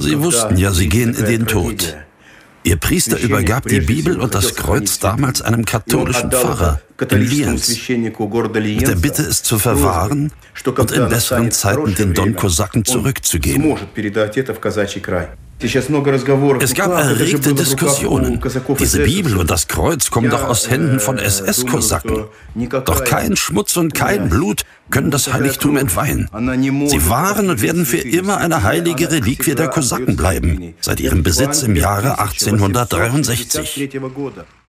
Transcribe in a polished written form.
Sie wussten ja, sie gehen in den Tod. Ihr Priester übergab die Bibel und das Kreuz damals einem katholischen Pfarrer in Lienz, mit der Bitte, es zu verwahren und in besseren Zeiten den Don-Kosaken zurückzugeben. Es gab erregte Diskussionen. Diese Bibel und das Kreuz kommen doch aus Händen von SS-Kosaken. Doch kein Schmutz und kein Blut können das Heiligtum entweihen. Sie waren und werden für immer eine heilige Reliquie der Kosaken bleiben, seit ihrem Besitz im Jahre 1863.